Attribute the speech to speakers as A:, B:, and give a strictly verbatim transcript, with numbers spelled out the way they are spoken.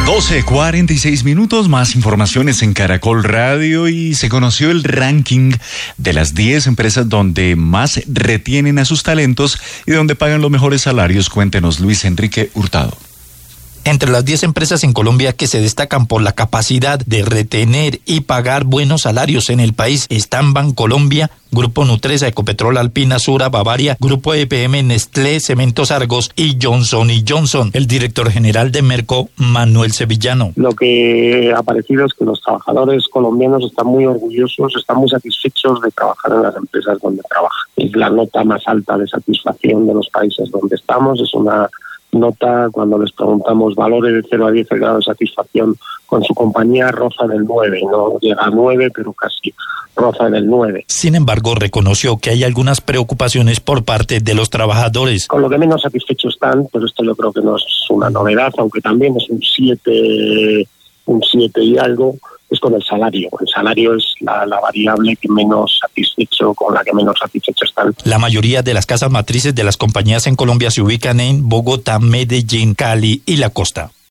A: doce cuarenta y seis minutos, más informaciones en Caracol Radio y se conoció el ranking de las diez empresas donde más retienen a sus talentos y donde pagan los mejores salarios. Cuéntenos, Luis Enrique Hurtado.
B: Entre las diez empresas en Colombia que se destacan por la capacidad de retener y pagar buenos salarios en el país están Bancolombia, Grupo Nutresa, Ecopetrol, Alpina, Sura, Bavaria, Grupo E P M, Nestlé, Cementos Argos y Johnson y Johnson. El director general de Merco, Manuel Sevillano.
C: Lo que ha parecido es que los trabajadores colombianos están muy orgullosos, están muy satisfechos de trabajar en las empresas donde trabajan. Es la nota más alta de satisfacción de los países donde estamos, es una nota, cuando les preguntamos valores de cero a diez el grado de satisfacción con su compañía, roza del nueve, no llega a nueve, pero casi roza del nueve.
B: Sin embargo, reconoció que hay algunas preocupaciones por parte de los trabajadores.
C: Con lo que menos satisfechos están, pero esto yo creo que no es una novedad, aunque también es un siete, un siete y algo, es con el salario. El salario es la, la variable que menos satisfecho, con la que menos satisfecho están.
B: La mayoría de las casas matrices de las compañías en Colombia se ubican en Bogotá, Medellín, Cali y la costa.